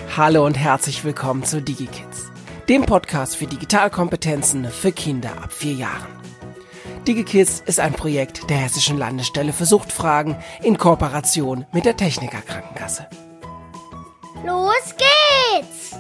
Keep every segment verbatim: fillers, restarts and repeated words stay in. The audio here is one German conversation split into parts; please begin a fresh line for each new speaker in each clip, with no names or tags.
Hallo und herzlich willkommen zu DigiKids, dem Podcast für Digitalkompetenzen für Kinder ab vier Jahren. DigiKids ist ein Projekt der Hessischen Landesstelle für Suchtfragen in Kooperation mit der Techniker Krankenkasse.
Los geht's!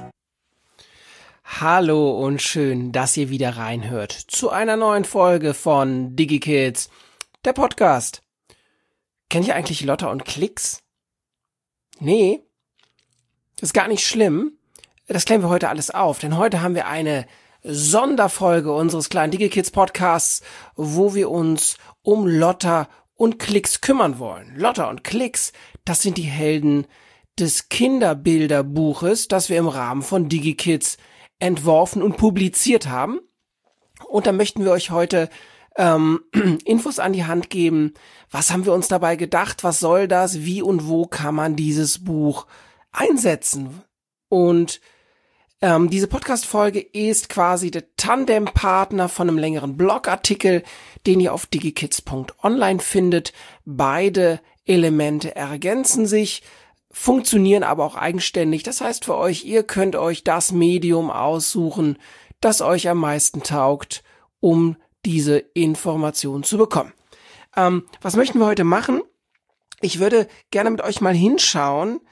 Hallo und schön, dass ihr wieder reinhört zu einer neuen Folge von DigiKids, der Podcast. Kennt ihr eigentlich Lotta und Klicks? Nee, ist gar nicht schlimm. Das klären wir heute alles auf, denn heute haben wir eine Sonderfolge unseres kleinen DigiKids Podcasts, wo wir uns um Lotta und Klicks kümmern wollen. Lotta und Klicks, das sind die Helden des Kinderbilderbuches, das wir im Rahmen von DigiKids entworfen und publiziert haben. Und da möchten wir euch heute ähm, Infos an die Hand geben. Was haben wir uns dabei gedacht? Was soll das? Wie und wo kann man dieses Buch einsetzen? Und ähm, diese Podcast-Folge ist quasi der Tandempartner von einem längeren Blogartikel, den ihr auf digikids punkt online findet. Beide Elemente ergänzen sich, funktionieren aber auch eigenständig. Das heißt für euch, ihr könnt euch das Medium aussuchen, das euch am meisten taugt, um diese Information zu bekommen. Ähm, was möchten wir heute machen? Ich würde gerne mit euch mal hinschauen,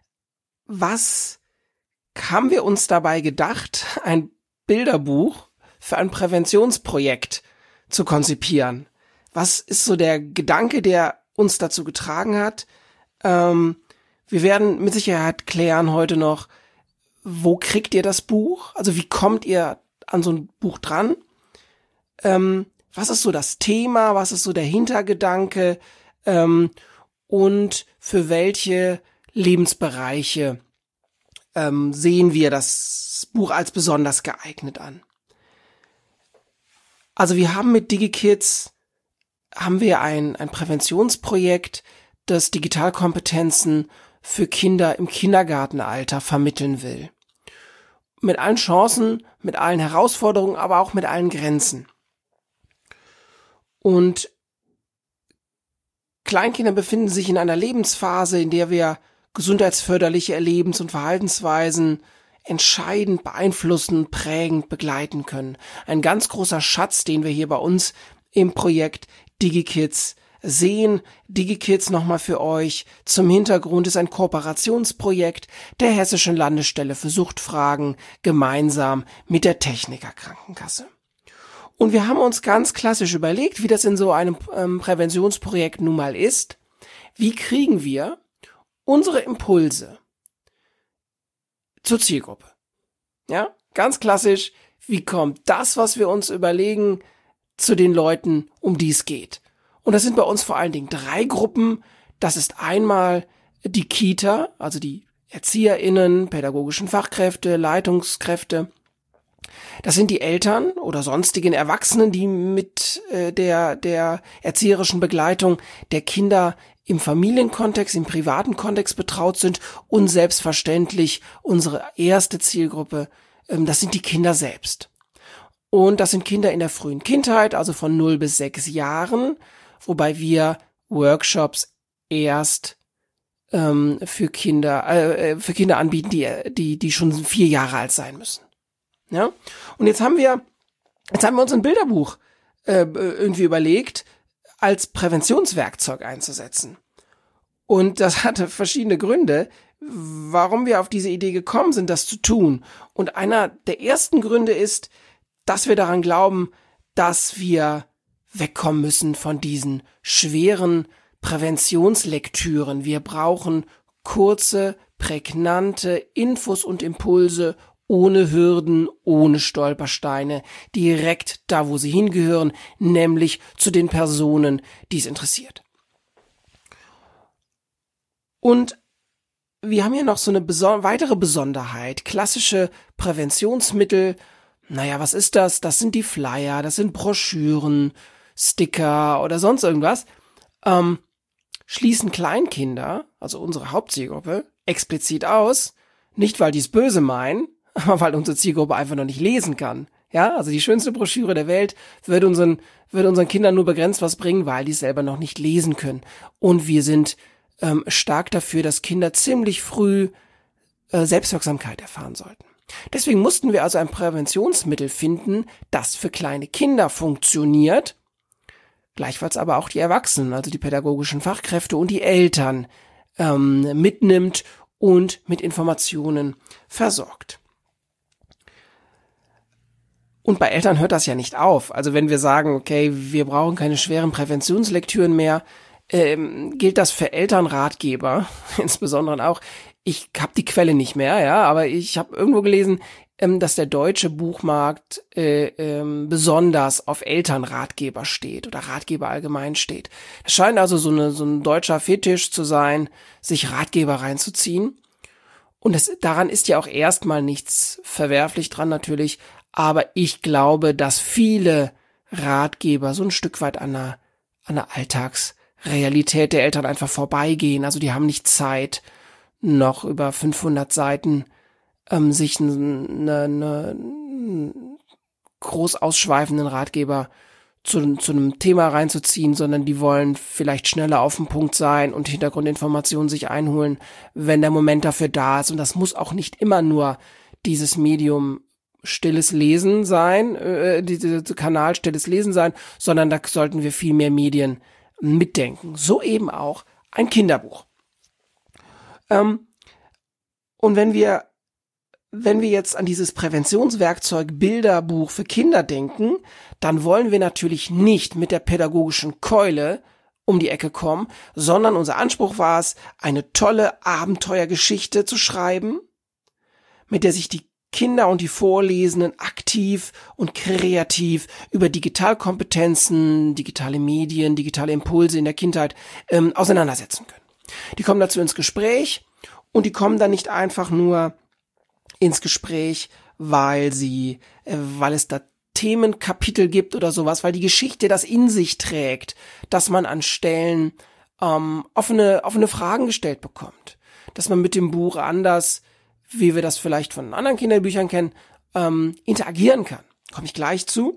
was haben wir uns dabei gedacht, ein Bilderbuch für ein Präventionsprojekt zu konzipieren? Was ist so der Gedanke, der uns dazu getragen hat? Ähm, wir werden mit Sicherheit klären heute noch, wo kriegt ihr das Buch? Also wie kommt ihr an so ein Buch dran? Ähm, was ist so das Thema? Was ist so der Hintergedanke? Ähm, und für welche Lebensbereiche ähm, sehen wir das Buch als besonders geeignet an. Also wir haben mit DigiKids haben wir ein, ein Präventionsprojekt, das Digitalkompetenzen für Kinder im Kindergartenalter vermitteln will. Mit allen Chancen, mit allen Herausforderungen, aber auch mit allen Grenzen. Und Kleinkinder befinden sich in einer Lebensphase, in der wir gesundheitsförderliche Erlebens- und Verhaltensweisen entscheidend beeinflussen, prägend begleiten können. Ein ganz großer Schatz, den wir hier bei uns im Projekt DigiKids sehen. DigiKids nochmal für euch zum Hintergrund ist ein Kooperationsprojekt der Hessischen Landesstelle für Suchtfragen gemeinsam mit der Techniker Krankenkasse. Und wir haben uns ganz klassisch überlegt, wie das in so einem ähm, Präventionsprojekt nun mal ist. Wie kriegen wir unsere Impulse zur Zielgruppe? Ja, ganz klassisch, wie kommt das, was wir uns überlegen, zu den Leuten, um die es geht? Und das sind bei uns vor allen Dingen drei Gruppen. Das ist einmal die Kita, also die ErzieherInnen, pädagogischen Fachkräfte, Leitungskräfte. Das sind die Eltern oder sonstigen Erwachsenen, die mit äh, der der erzieherischen Begleitung der Kinder im Familienkontext, im privaten Kontext betraut sind, und selbstverständlich unsere erste Zielgruppe, ähm, das sind die Kinder selbst. Und das sind Kinder in der frühen Kindheit, also von null bis sechs Jahren, wobei wir Workshops erst ähm, für Kinder äh, für Kinder anbieten, die die die schon vier Jahre alt sein müssen. Ja? Und jetzt haben wir jetzt haben wir uns ein Bilderbuch äh, irgendwie überlegt, als Präventionswerkzeug einzusetzen. Und das hatte verschiedene Gründe, warum wir auf diese Idee gekommen sind, das zu tun. Und einer der ersten Gründe ist, dass wir daran glauben, dass wir wegkommen müssen von diesen schweren Präventionslektüren. Wir brauchen kurze, prägnante Infos und Impulse, ohne Hürden, ohne Stolpersteine, direkt da, wo sie hingehören, nämlich zu den Personen, die es interessiert. Und wir haben hier noch so eine beso- weitere Besonderheit. Klassische Präventionsmittel, naja, was ist das? Das sind die Flyer, das sind Broschüren, Sticker oder sonst irgendwas. Ähm, schließen Kleinkinder, also unsere Hauptzielgruppe, explizit aus, nicht weil die es böse meinen, aber weil unsere Zielgruppe einfach noch nicht lesen kann. Ja, also die schönste Broschüre der Welt würde unseren, würde unseren Kindern nur begrenzt was bringen, weil die es selber noch nicht lesen können. Und wir sind ähm, stark dafür, dass Kinder ziemlich früh äh, Selbstwirksamkeit erfahren sollten. Deswegen mussten wir also ein Präventionsmittel finden, das für kleine Kinder funktioniert, gleichfalls aber auch die Erwachsenen, also die pädagogischen Fachkräfte und die Eltern ähm, mitnimmt und mit Informationen versorgt. Und bei Eltern hört das ja nicht auf. Also wenn wir sagen, okay, wir brauchen keine schweren Präventionslektüren mehr, ähm, gilt das für Elternratgeber, insbesondere auch. Ich habe die Quelle nicht mehr, ja, aber ich habe irgendwo gelesen, ähm, dass der deutsche Buchmarkt äh, ähm, besonders auf Elternratgeber steht oder Ratgeber allgemein steht. Es scheint also so, eine, so ein deutscher Fetisch zu sein, sich Ratgeber reinzuziehen. Und das, daran ist ja auch erstmal nichts verwerflich dran natürlich, aber ich glaube, dass viele Ratgeber so ein Stück weit an der, an der Alltagsrealität der Eltern einfach vorbeigehen. Also die haben nicht Zeit, noch über fünfhundert Seiten ähm, sich einen ne, ne, groß ausschweifenden Ratgeber zu, zu einem Thema reinzuziehen, sondern die wollen vielleicht schneller auf den Punkt sein und Hintergrundinformationen sich einholen, wenn der Moment dafür da ist. Und das muss auch nicht immer nur dieses Medium stilles Lesen sein, äh, dieser Kanal stilles Lesen sein, sondern da sollten wir viel mehr Medien mitdenken. So eben auch ein Kinderbuch. Ähm, und wenn wir, wenn wir jetzt an dieses Präventionswerkzeug Bilderbuch für Kinder denken, dann wollen wir natürlich nicht mit der pädagogischen Keule um die Ecke kommen, sondern unser Anspruch war es, eine tolle Abenteuergeschichte zu schreiben, mit der sich die Kinder und die Vorlesenden aktiv und kreativ über Digitalkompetenzen, digitale Medien, digitale Impulse in der Kindheit ähm, auseinandersetzen können. Die kommen dazu ins Gespräch und die kommen dann nicht einfach nur ins Gespräch, weil sie, äh, weil es da Themenkapitel gibt oder sowas, weil die Geschichte das in sich trägt, dass man an Stellen ähm, offene, offene Fragen gestellt bekommt, dass man mit dem Buch anders, wie wir das vielleicht von anderen Kinderbüchern kennen, ähm, interagieren kann. Komme ich gleich zu.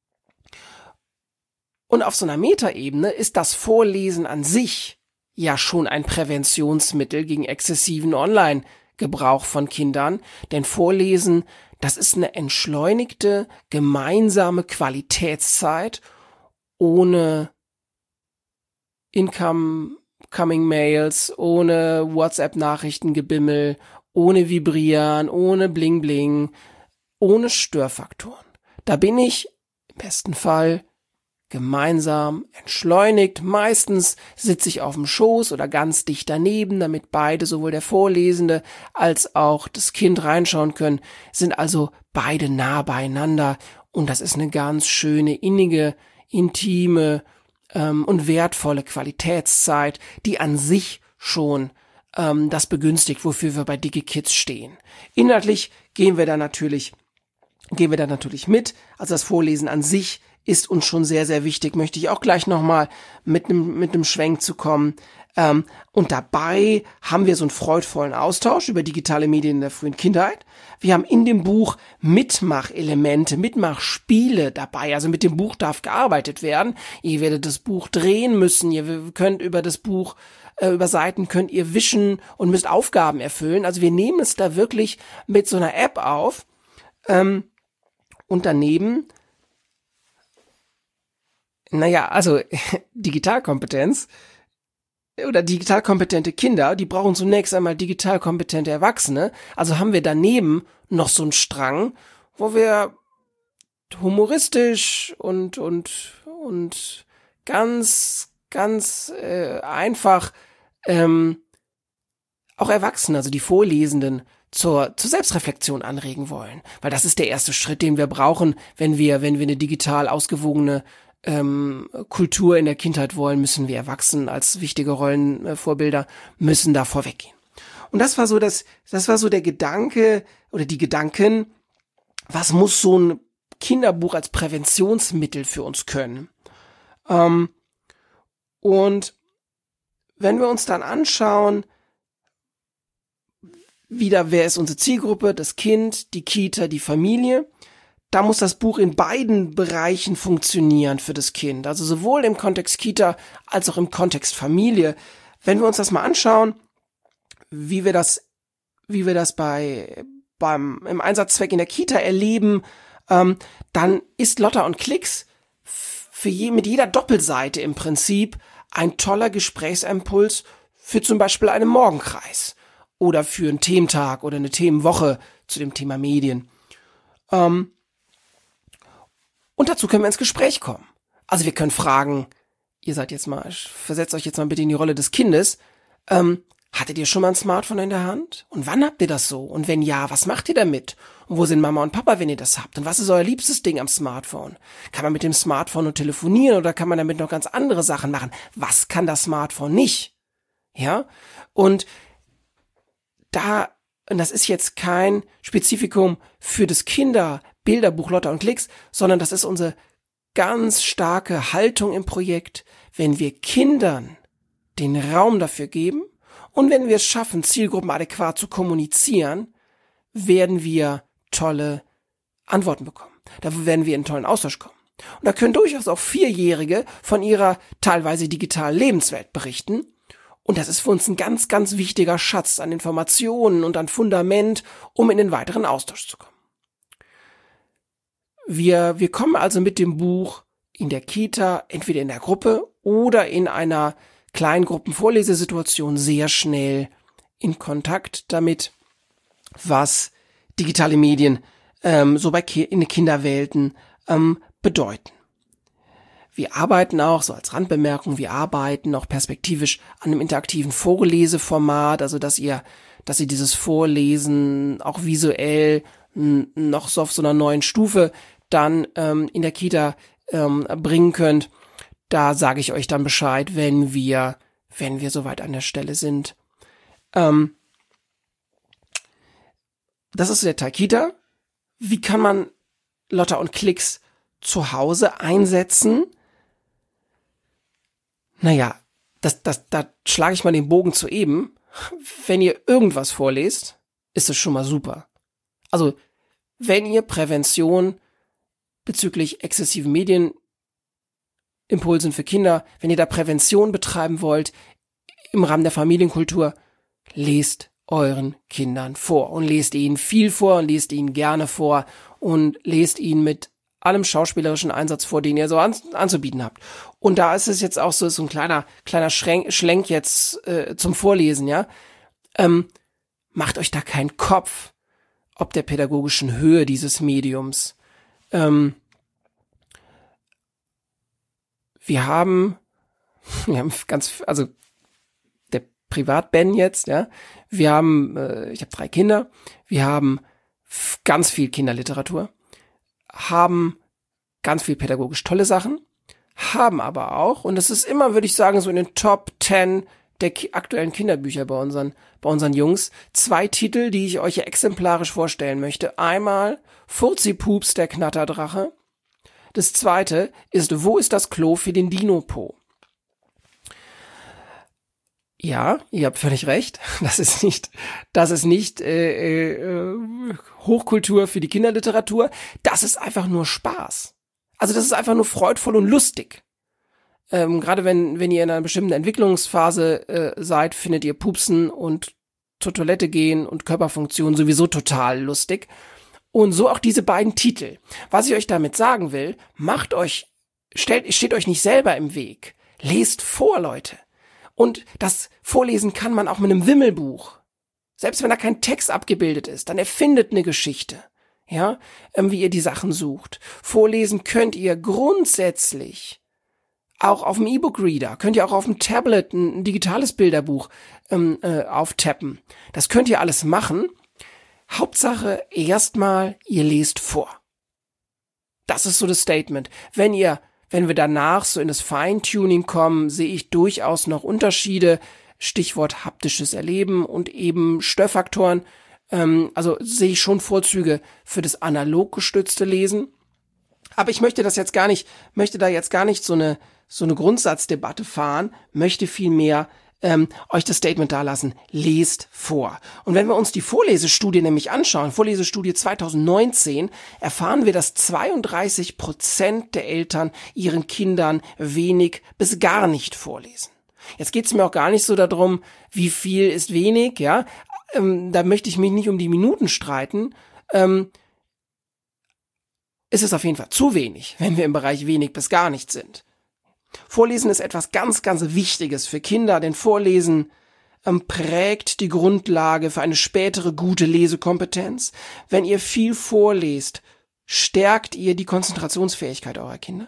Und auf so einer Metaebene ist das Vorlesen an sich ja schon ein Präventionsmittel gegen exzessiven Online-Gebrauch von Kindern. Denn Vorlesen, das ist eine entschleunigte, gemeinsame Qualitätszeit ohne Incoming-Mails, ohne WhatsApp-Nachrichtengebimmel, ohne Vibrieren, ohne Bling-Bling, ohne Störfaktoren. Da bin ich im besten Fall gemeinsam, entschleunigt. Meistens sitze ich auf dem Schoß oder ganz dicht daneben, damit beide, sowohl der Vorlesende als auch das Kind reinschauen können, sind also beide nah beieinander. Und das ist eine ganz schöne, innige, intime ähm, und wertvolle Qualitätszeit, die an sich schon ähm, das begünstigt, wofür wir bei DigiKids stehen. Inhaltlich gehen wir da natürlich, gehen wir da natürlich mit. Also das Vorlesen an sich ist uns schon sehr, sehr wichtig, möchte ich auch gleich nochmal mit einem mit einem Schwenk zu kommen. Ähm, und dabei haben wir so einen freudvollen Austausch über digitale Medien in der frühen Kindheit. Wir haben in dem Buch Mitmachelemente, Mitmachspiele dabei. Also mit dem Buch darf gearbeitet werden. Ihr werdet das Buch drehen müssen. Ihr könnt über das Buch, äh, über Seiten könnt ihr wischen und müsst Aufgaben erfüllen. Also wir nehmen es da wirklich mit so einer App auf. Ähm, und daneben Naja, also Digitalkompetenz oder digital kompetente Kinder, die brauchen zunächst einmal digital kompetente Erwachsene. Also haben wir daneben noch so einen Strang, wo wir humoristisch und und und ganz ganz äh, einfach ähm, auch Erwachsene, also die Vorlesenden, zur zur Selbstreflexion anregen wollen, weil das ist der erste Schritt, den wir brauchen, wenn wir wenn wir eine digital ausgewogene Ähm, Kultur in der Kindheit wollen, müssen wir Erwachsenen als wichtige Rollenvorbilder, äh, müssen da vorweggehen. Und das war so das, das war so der Gedanke oder die Gedanken, was muss so ein Kinderbuch als Präventionsmittel für uns können? Ähm, und wenn wir uns dann anschauen, wieder, wer ist unsere Zielgruppe? Das Kind, die Kita, die Familie. Da muss das Buch in beiden Bereichen funktionieren für das Kind. Also sowohl im Kontext Kita als auch im Kontext Familie. Wenn wir uns das mal anschauen, wie wir das wie wir das bei beim im Einsatzzweck in der Kita erleben, ähm, dann ist Lotta und Klicks für je, mit jeder Doppelseite im Prinzip ein toller Gesprächsimpuls für zum Beispiel einen Morgenkreis oder für einen Thementag oder eine Themenwoche zu dem Thema Medien. Ähm, und dazu können wir ins Gespräch kommen. Also wir können fragen, ihr seid jetzt mal, versetzt euch jetzt mal bitte in die Rolle des Kindes, ähm, hattet ihr schon mal ein Smartphone in der Hand? Und wann habt ihr das so? Und wenn ja, was macht ihr damit? Und wo sind Mama und Papa, wenn ihr das habt? Und was ist euer liebstes Ding am Smartphone? Kann man mit dem Smartphone nur telefonieren oder kann man damit noch ganz andere Sachen machen? Was kann das Smartphone nicht? Ja? Und da, und das ist jetzt kein Spezifikum für das Kinderbilderbuch Lotta und Klicks, sondern das ist unsere ganz starke Haltung im Projekt, wenn wir Kindern den Raum dafür geben und wenn wir es schaffen, Zielgruppen adäquat zu kommunizieren, werden wir tolle Antworten bekommen. Da werden wir in einen tollen Austausch kommen. Und da können durchaus auch Vierjährige von ihrer teilweise digitalen Lebenswelt berichten. Und das ist für uns ein ganz, ganz wichtiger Schatz an Informationen und an Fundament, um in den weiteren Austausch zu kommen. Wir, wir kommen also mit dem Buch in der Kita, entweder in der Gruppe oder in einer Kleingruppenvorlesesituation sehr schnell in Kontakt damit, was digitale Medien ähm, so bei Ki- in den Kinderwelten ähm, bedeuten. Wir arbeiten auch, so als Randbemerkung, wir arbeiten auch perspektivisch an einem interaktiven Vorleseformat, also dass ihr, dass ihr dieses Vorlesen auch visuell n- noch so auf so einer neuen Stufe dann ähm, in der Kita ähm, bringen könnt. Da sage ich euch dann Bescheid, wenn wir, wenn wir soweit an der Stelle sind. Ähm, das ist der Teil Kita. Wie kann man Lotta und Klicks zu Hause einsetzen? Naja, das, das, da schlage ich mal den Bogen zu eben. Wenn ihr irgendwas vorlest, ist es schon mal super. Also, wenn ihr Prävention bezüglich exzessiven Medienimpulsen für Kinder, wenn ihr da Prävention betreiben wollt im Rahmen der Familienkultur, lest euren Kindern vor und lest ihnen viel vor und lest ihnen gerne vor und lest ihnen mit allem schauspielerischen Einsatz vor, den ihr so an, anzubieten habt. Und da ist es jetzt auch so, so ein kleiner kleiner Schrenk, Schlenk jetzt äh, zum Vorlesen, ja. Ähm, macht euch da keinen Kopf, ob der pädagogischen Höhe dieses Mediums. Ähm, wir haben, wir haben ganz, also der Privat-Ben jetzt, ja. Wir haben, äh, ich habe drei Kinder. Wir haben f- ganz viel Kinderliteratur, haben ganz viel pädagogisch tolle Sachen, haben aber auch, und das ist immer, würde ich sagen, so in den Top Ten der ki- aktuellen Kinderbücher bei unseren, bei unseren Jungs, zwei Titel, die ich euch hier exemplarisch vorstellen möchte. Einmal Furzi-Pups, der Knatterdrache. Das zweite ist Wo ist das Klo für den Dino-Po? Ja, ihr habt völlig recht. Das ist nicht, das ist nicht äh, äh, Hochkultur für die Kinderliteratur. Das ist einfach nur Spaß. Also das ist einfach nur freudvoll und lustig. Ähm, gerade wenn wenn ihr in einer bestimmten Entwicklungsphase äh, seid, findet ihr Pupsen und zur Toilette gehen und Körperfunktion sowieso total lustig. Und so auch diese beiden Titel. Was ich euch damit sagen will, macht euch, stellt, steht euch nicht selber im Weg. Lest vor, Leute. Und das Vorlesen kann man auch mit einem Wimmelbuch. Selbst wenn da kein Text abgebildet ist, dann erfindet eine Geschichte. Ja, ähm, wie ihr die Sachen sucht. Vorlesen könnt ihr grundsätzlich auch auf dem E-Book-Reader, könnt ihr auch auf dem Tablet ein, ein digitales Bilderbuch ähm, äh, auftappen. Das könnt ihr alles machen. Hauptsache erstmal, ihr lest vor. Das ist so das Statement. Wenn ihr, wenn wir danach so in das Feintuning kommen, sehe ich durchaus noch Unterschiede. Stichwort haptisches Erleben und eben Störfaktoren. Ähm, also sehe ich schon Vorzüge für das analog gestützte Lesen. Aber ich möchte das jetzt gar nicht, möchte da jetzt gar nicht so eine so eine Grundsatzdebatte fahren, möchte vielmehr ähm, euch das Statement dalassen, lest vor. Und wenn wir uns die Vorlesestudie nämlich anschauen, Vorlesestudie zwanzig neunzehn, erfahren wir, dass zweiunddreißig Prozent der Eltern ihren Kindern wenig bis gar nicht vorlesen. Jetzt geht's mir auch gar nicht so darum, wie viel ist wenig, ja. ähm, da möchte ich mich nicht um die Minuten streiten, ähm, ist es auf jeden Fall zu wenig, wenn wir im Bereich wenig bis gar nicht sind. Vorlesen ist etwas ganz, ganz Wichtiges für Kinder, denn Vorlesen ähm, prägt die Grundlage für eine spätere gute Lesekompetenz. Wenn ihr viel vorlest, stärkt ihr die Konzentrationsfähigkeit eurer Kinder.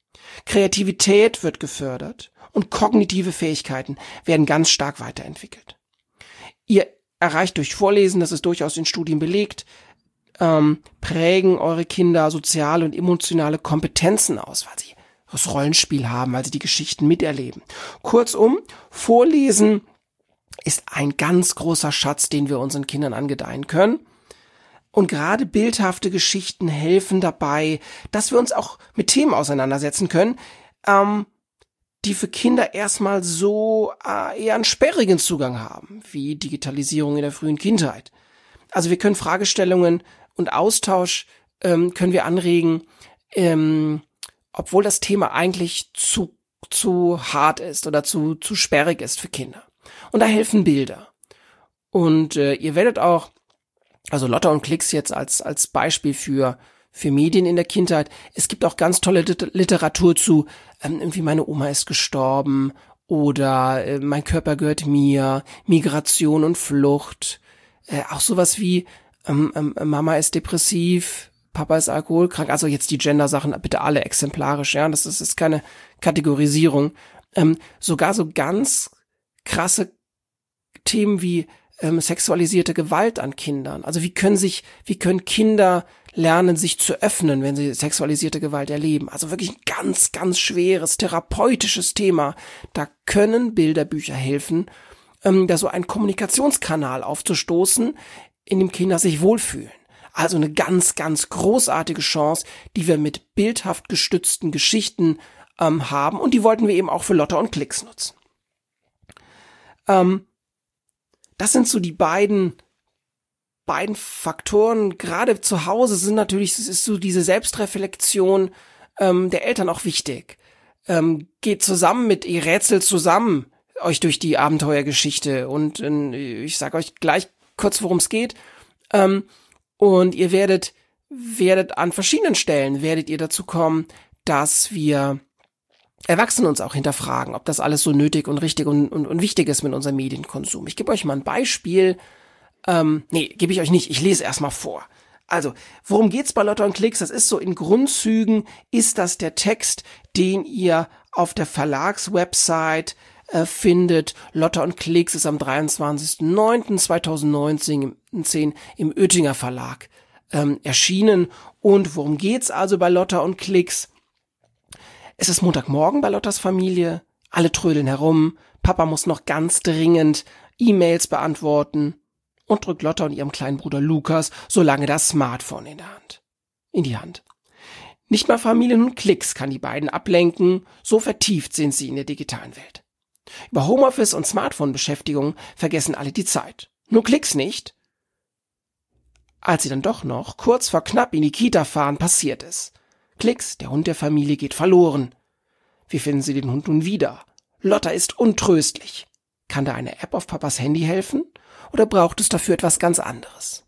Kreativität wird gefördert und kognitive Fähigkeiten werden ganz stark weiterentwickelt. Ihr erreicht durch Vorlesen, das ist durchaus in Studien belegt, ähm, prägen eure Kinder soziale und emotionale Kompetenzen aus, weil sie das Rollenspiel haben, weil sie die Geschichten miterleben. Kurzum, Vorlesen ist ein ganz großer Schatz, den wir unseren Kindern angedeihen können. Und gerade bildhafte Geschichten helfen dabei, dass wir uns auch mit Themen auseinandersetzen können, ähm, die für Kinder erstmal so äh, eher einen sperrigen Zugang haben, wie Digitalisierung in der frühen Kindheit. Also wir können Fragestellungen und Austausch ähm, können wir anregen, ähm, obwohl das Thema eigentlich zu zu hart ist oder zu zu sperrig ist für Kinder. Und da helfen Bilder. Und äh, ihr werdet auch, also Lotta und Klicks jetzt als als Beispiel für für Medien in der Kindheit. Es gibt auch ganz tolle Literatur zu, ähm, irgendwie meine Oma ist gestorben oder äh, mein Körper gehört mir, Migration und Flucht. Äh, auch sowas wie ähm, ähm, Mama ist depressiv, Papa ist alkoholkrank. Also jetzt die Gender-Sachen bitte alle exemplarisch, ja. Das ist, ist keine Kategorisierung. Ähm, sogar so ganz krasse Themen wie ähm, sexualisierte Gewalt an Kindern. Also wie können sich, wie können Kinder lernen, sich zu öffnen, wenn sie sexualisierte Gewalt erleben? Also wirklich ein ganz, ganz schweres, therapeutisches Thema. Da können Bilderbücher helfen, ähm, da so einen Kommunikationskanal aufzustoßen, in dem Kinder sich wohlfühlen. Also eine ganz, ganz großartige Chance, die wir mit bildhaft gestützten Geschichten ähm, haben. Und die wollten wir eben auch für Lotta und Klicks nutzen. Ähm, das sind so die beiden beiden Faktoren. Gerade zu Hause sind natürlich, es ist so diese Selbstreflexion ähm, der Eltern auch wichtig. Ähm, geht zusammen mit, ihr rätselt zusammen euch durch die Abenteuergeschichte. Und äh, ich sage euch gleich kurz, worum es geht. Ähm, und ihr werdet, werdet an verschiedenen Stellen, werdet ihr dazu kommen, dass wir Erwachsene uns auch hinterfragen, ob das alles so nötig und richtig und, und, und wichtig ist mit unserem Medienkonsum. Ich gebe euch mal ein Beispiel. Ähm, nee, gebe ich euch nicht. Ich lese erstmal vor. Also, worum geht's bei Lotta und Klicks? Das ist so in Grundzügen, ist das der Text, den ihr auf der Verlagswebsite äh, findet. Lotta und Klicks ist am dreiundzwanzigsten neunten zweitausendneunzehn im Oettinger Verlag ähm, erschienen. Und worum geht's also bei Lotta und Klicks? Es ist Montagmorgen bei Lottas Familie. Alle trödeln herum. Papa muss noch ganz dringend E-Mails beantworten. Und drückt Lotta und ihrem kleinen Bruder Lukas so lange das Smartphone in der Hand, in die Hand. Nicht mal Familien und Klicks kann die beiden ablenken, so vertieft sind sie in der digitalen Welt. Über Homeoffice und Smartphone-Beschäftigung vergessen alle die Zeit. Nur Klicks nicht. Als sie dann doch noch kurz vor knapp in die Kita fahren, passiert es. Klicks, der Hund der Familie, geht verloren. Wie finden sie den Hund nun wieder? Lotta ist untröstlich. Kann da eine App auf Papas Handy helfen? Oder braucht es dafür etwas ganz anderes?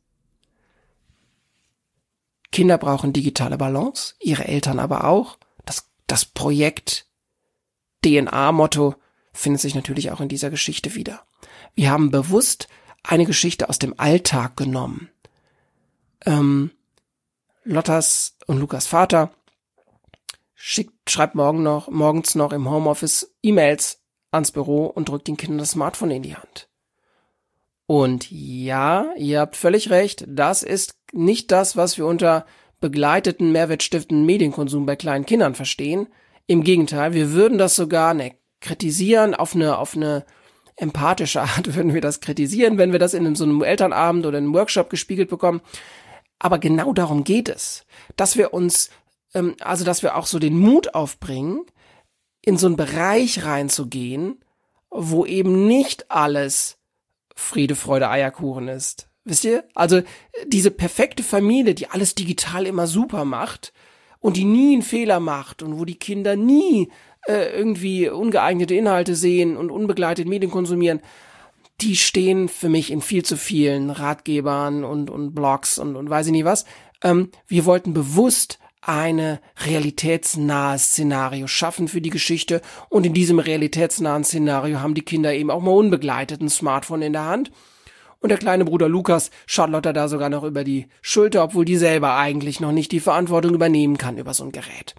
Kinder brauchen digitale Balance, ihre Eltern aber auch. Das, das Projekt D N A-Motto findet sich natürlich auch in dieser Geschichte wieder. Wir haben bewusst eine Geschichte aus dem Alltag genommen. Ähm, Lottas und Lukas Vater schickt, schreibt morgen noch, morgens noch im Homeoffice E-Mails ans Büro und drückt den Kindern das Smartphone in die Hand. Und ja, ihr habt völlig recht, das ist nicht das, was wir unter begleiteten, mehrwertstiftenden Medienkonsum bei kleinen Kindern verstehen. Im Gegenteil, wir würden das sogar ne, kritisieren, auf eine, auf eine empathische Art würden wir das kritisieren, wenn wir das in so einem Elternabend oder in einem Workshop gespiegelt bekommen. Aber genau darum geht es, dass wir uns, ähm, also dass wir auch so den Mut aufbringen, in so einen Bereich reinzugehen, wo eben nicht alles Friede, Freude, Eierkuchen ist. Wisst ihr? Also diese perfekte Familie, die alles digital immer super macht und die nie einen Fehler macht und wo die Kinder nie äh, irgendwie ungeeignete Inhalte sehen und unbegleitet Medien konsumieren, die stehen für mich in viel zu vielen Ratgebern und, und Blogs und, und weiß ich nicht was. Ähm, wir wollten bewusst eine realitätsnahe Szenario schaffen für die Geschichte und in diesem realitätsnahen Szenario haben die Kinder eben auch mal unbegleitet ein Smartphone in der Hand und der kleine Bruder Lukas schaut Lotta da sogar noch über die Schulter, obwohl die selber eigentlich noch nicht die Verantwortung übernehmen kann über so ein Gerät.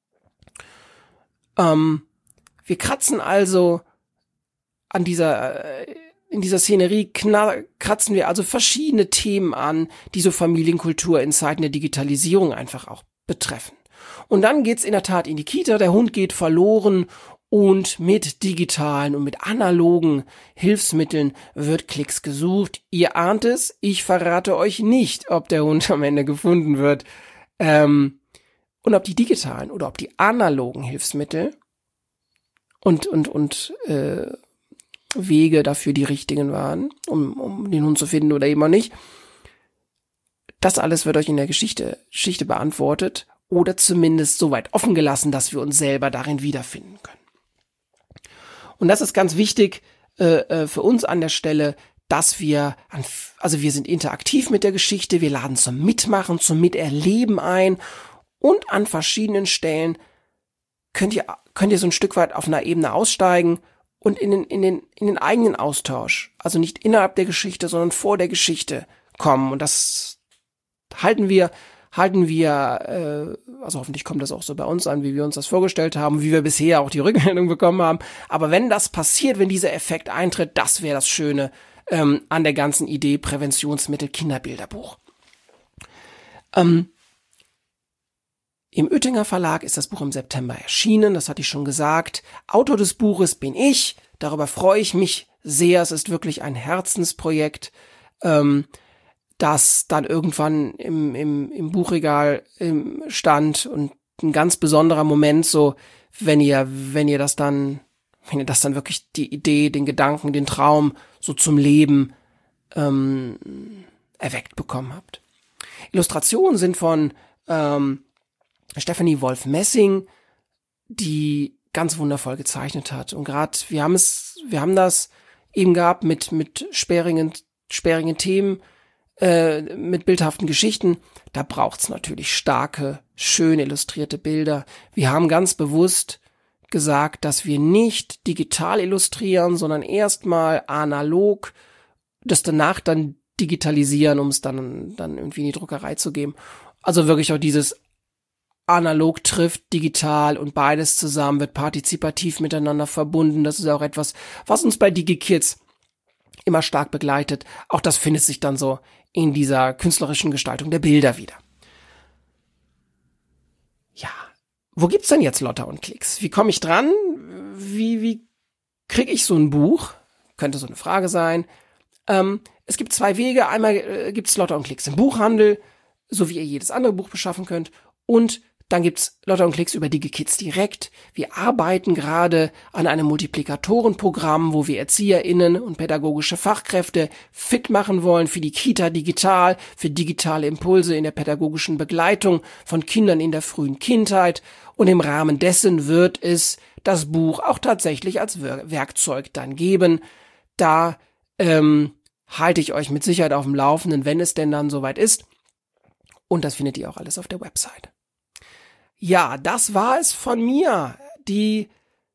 Ähm, wir kratzen also an dieser, in dieser Szenerie kna- kratzen wir also verschiedene Themen an, die so Familienkultur in Zeiten der Digitalisierung einfach auch betreffen. Und dann geht's in der Tat in die Kita, der Hund geht verloren und mit digitalen und mit analogen Hilfsmitteln wird Klicks gesucht. Ihr ahnt es, ich verrate euch nicht, ob der Hund am Ende gefunden wird. Ähm, und ob die digitalen oder ob die analogen Hilfsmittel und, und, und äh, Wege dafür die richtigen waren, um, um den Hund zu finden oder eben auch nicht. Das alles wird euch in der Geschichte, Geschichte beantwortet oder zumindest so weit offen gelassen, dass wir uns selber darin wiederfinden können. Und das ist ganz wichtig äh, für uns an der Stelle, dass wir, an, also wir sind interaktiv mit der Geschichte, wir laden zum Mitmachen, zum Miterleben ein und an verschiedenen Stellen könnt ihr, könnt ihr so ein Stück weit auf einer Ebene aussteigen und in den, in den, in den eigenen Austausch, also nicht innerhalb der Geschichte, sondern vor der Geschichte kommen. Und das halten wir, halten wir, äh, also hoffentlich kommt das auch so bei uns an, wie wir uns das vorgestellt haben, wie wir bisher auch die Rückmeldung bekommen haben. Aber wenn das passiert, wenn dieser Effekt eintritt, das wäre das Schöne ähm, an der ganzen Idee Präventionsmittel Kinderbilderbuch. Ähm, Im Oettinger Verlag ist das Buch im September erschienen, das hatte ich schon gesagt. Autor des Buches bin ich, darüber freue ich mich sehr. Es ist wirklich ein Herzensprojekt, ähm, das dann irgendwann im, im, im Buchregal im stand und ein ganz besonderer Moment, so wenn ihr, wenn ihr das dann, wenn ihr das dann wirklich die Idee, den Gedanken, den Traum so zum Leben ähm, erweckt bekommen habt. Illustrationen sind von ähm, Stephanie Wolf-Messing, die ganz wundervoll gezeichnet hat. Und gerade, wir haben es, wir haben das eben gehabt mit, mit sperrigen, sperrigen Themen, äh, mit bildhaften Geschichten. Da braucht's natürlich starke, schön illustrierte Bilder. Wir haben ganz bewusst gesagt, dass wir nicht digital illustrieren, sondern erstmal analog, das danach dann digitalisieren, um es dann, dann irgendwie in die Druckerei zu geben. Also wirklich auch dieses analog trifft digital und beides zusammen wird partizipativ miteinander verbunden. Das ist auch etwas, was uns bei DigiKids immer stark begleitet. Auch das findet sich dann so in dieser künstlerischen Gestaltung der Bilder wieder. Ja, wo gibt's denn jetzt Lotta und Klicks? Wie komme ich dran? Wie, wie kriege ich so ein Buch? Könnte so eine Frage sein. Ähm, es gibt zwei Wege. Einmal äh, gibt's Lotta und Klicks im Buchhandel, so wie ihr jedes andere Buch beschaffen könnt. Und dann gibt's Lotta und Klicks über DigiKids direkt. Wir arbeiten gerade an einem Multiplikatorenprogramm, wo wir ErzieherInnen und pädagogische Fachkräfte fit machen wollen für die Kita digital, für digitale Impulse in der pädagogischen Begleitung von Kindern in der frühen Kindheit. Und im Rahmen dessen wird es das Buch auch tatsächlich als Werkzeug dann geben. Da ähm, halte ich euch mit Sicherheit auf dem Laufenden, wenn es denn dann soweit ist. Und das findet ihr auch alles auf der Website. Ja, das war es von mir. Die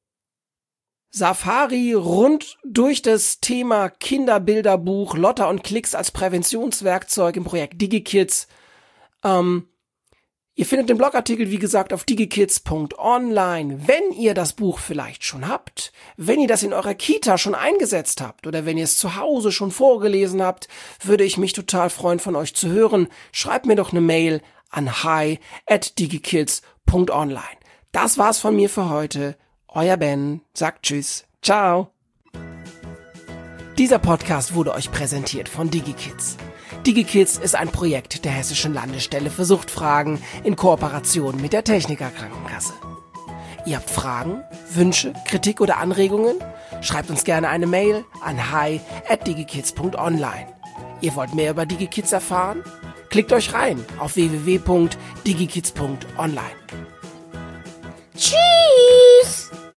Safari rund durch das Thema Kinderbilderbuch, Lotta und Klicks als Präventionswerkzeug im Projekt DigiKids. Ähm, ihr findet den Blogartikel, wie gesagt, auf digikids punkt online. Wenn ihr das Buch vielleicht schon habt, wenn ihr das in eurer Kita schon eingesetzt habt oder wenn ihr es zu Hause schon vorgelesen habt, würde ich mich total freuen, von euch zu hören. Schreibt mir doch eine Mail an hi at digikids punkt online. Das war's von mir für heute. Euer Ben sagt Tschüss. Ciao. Dieser Podcast wurde euch präsentiert von DigiKids. DigiKids ist ein Projekt der Hessischen Landesstelle für Suchtfragen in Kooperation mit der Techniker Krankenkasse. Ihr habt Fragen, Wünsche, Kritik oder Anregungen? Schreibt uns gerne eine Mail an hi at digikids punkt online. Ihr wollt mehr über DigiKids erfahren? Klickt euch rein auf w w w punkt digikids punkt online.
Tschüss!